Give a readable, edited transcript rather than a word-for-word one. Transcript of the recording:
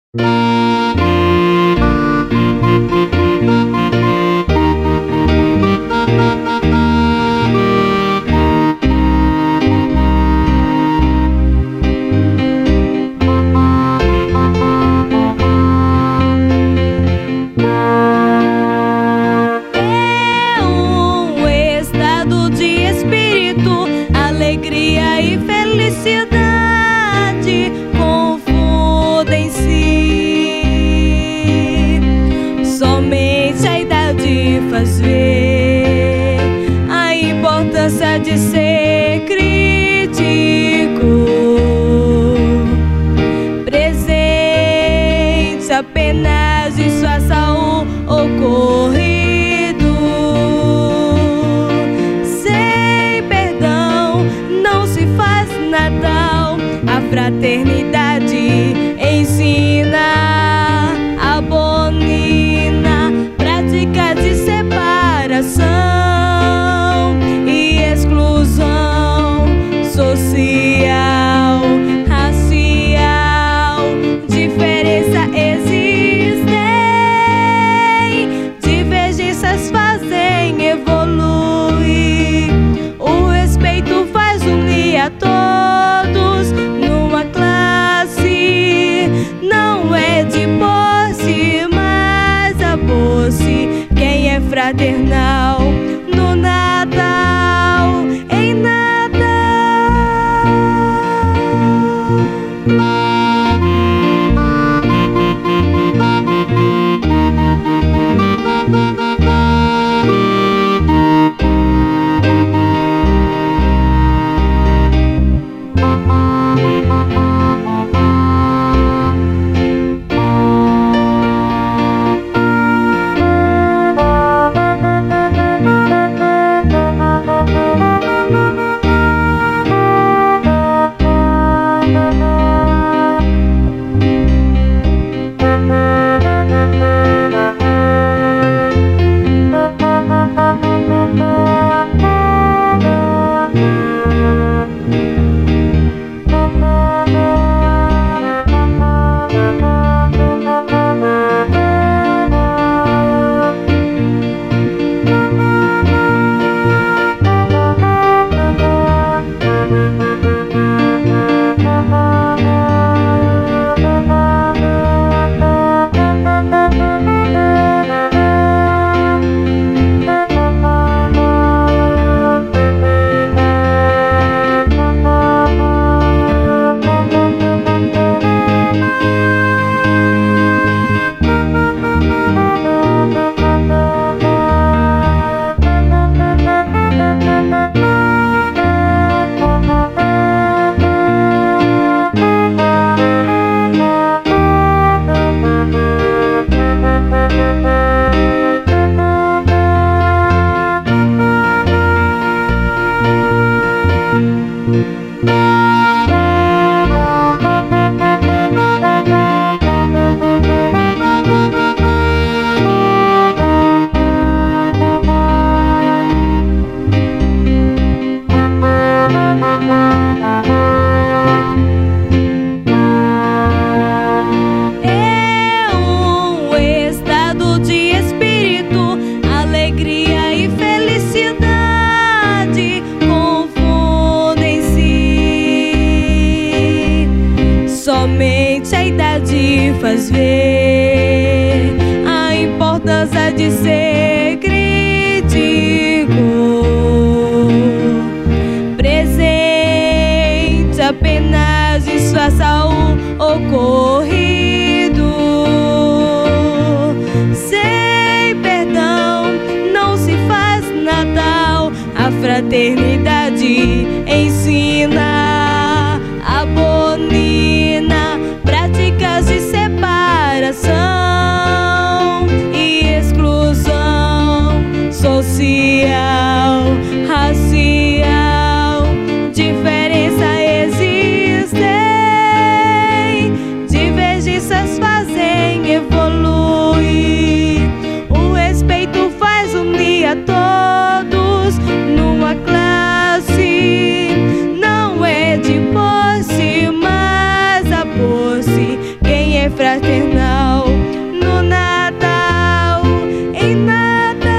Alegria e felicidade confundem-se. Somente a idade faz ver a importância de ser crítico, presente apenas disfarça o ocorrido. Natal, a fraternidade ensina, abomina prática de separação e exclusão social, racial. Diferença existem, divergências fazem evoluir. O respeito faz unir a todos numa classe. Não é de posse, mas a posse. Quem é fraternal no Natal, em Natal. Somente a idade faz ver a importância de ser crítico, presente apenas disfarça o ocorrido. Sem perdão não se faz Natal, a fraternidade ensina, abomina práticas de separação e exclusão social, racial. Diferença existem, divergências fazem evoluir. O respeito faz unir a todos numa classe. fraternal no Natal, em Natal.